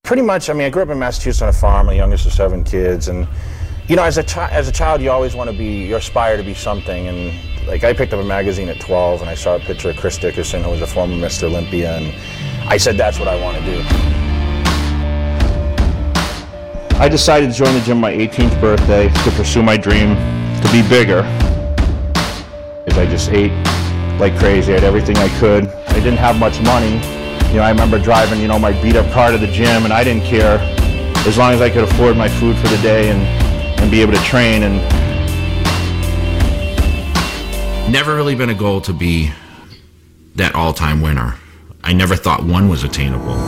Pretty much, I mean, I grew up in Massachusetts on a farm, the youngest of 7 kids, and you know, as a child, you always want to be, you aspire to be something, and like I picked up a magazine at 12, and I saw a picture of Chris Dickerson, who was a former Mr. Olympia, and I said, that's what I want to do. I decided to join the gym my 18th birthday to pursue my dream to be bigger. As I just ate like crazy, I had everything I could. I didn't have much money. You know, I remember driving, you know, my beat-up car to the gym, and I didn't care as long as I could afford my food for the day and be able to train. And never really been a goal to be that all-time winner. I never thought one was attainable.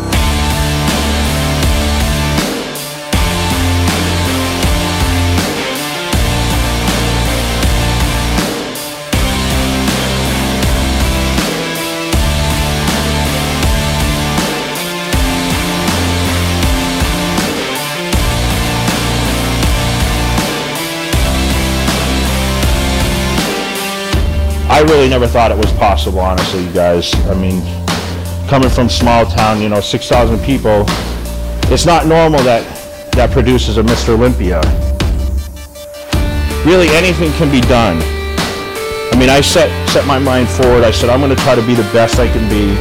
I really never thought it was possible, honestly, you guys. I mean, coming from small town, you know, 6,000 people, it's not normal that produces a Mr. Olympia. Really, anything can be done. I mean, I set my mind forward. I said, I'm going to try to be the best I can be.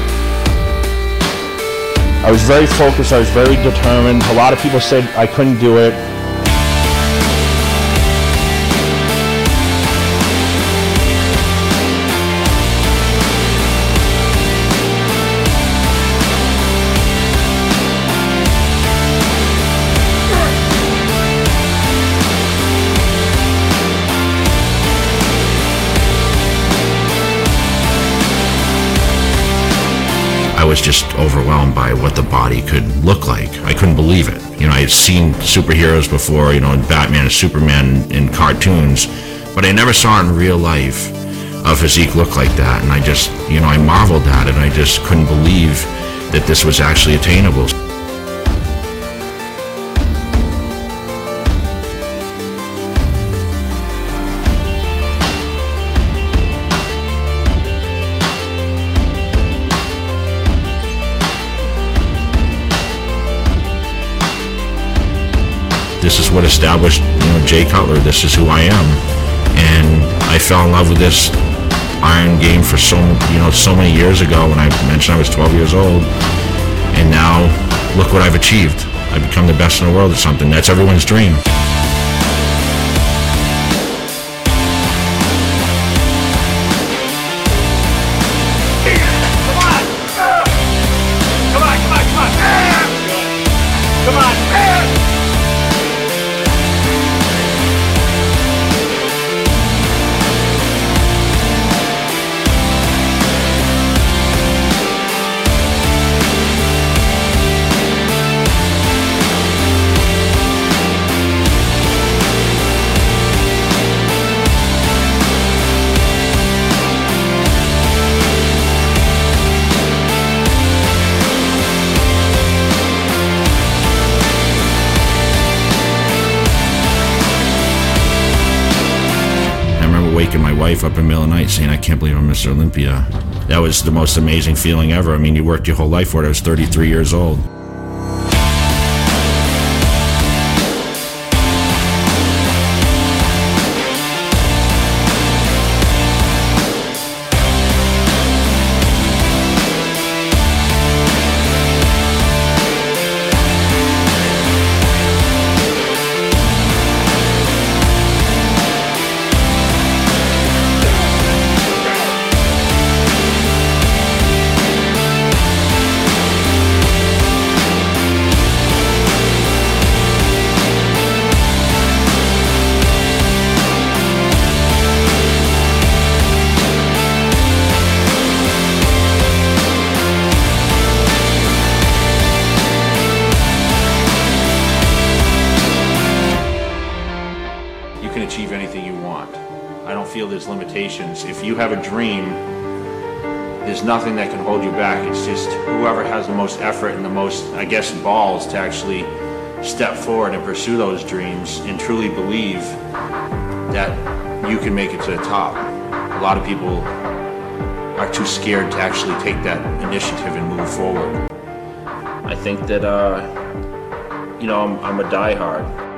I was very focused. I was very determined. A lot of people said I couldn't do it. I was just overwhelmed by what the body could look like. I couldn't believe it. You know, I had seen superheroes before, you know, Batman and Superman in cartoons, but I never saw in real life a physique look like that. And I just, you know, I marveled at it, and I just couldn't believe that this was actually attainable. This is what established, you know, Jay Cutler. This is who I am, and I fell in love with this iron game for so many years ago. When I mentioned I was 12 years old, and now look what I've achieved. I've become the best in the world at something. That's everyone's dream. Waking my wife up in the middle of the night saying, I can't believe I'm Mr. Olympia. That was the most amazing feeling ever. I mean, you worked your whole life for it. I was 33 years old. You can achieve anything you want. I don't feel there's limitations. If you have a dream, there's nothing that can hold you back. It's just whoever has the most effort and the most, I guess, balls to actually step forward and pursue those dreams and truly believe that you can make it to the top. A lot of people are too scared to actually take that initiative and move forward. I think that, I'm a diehard.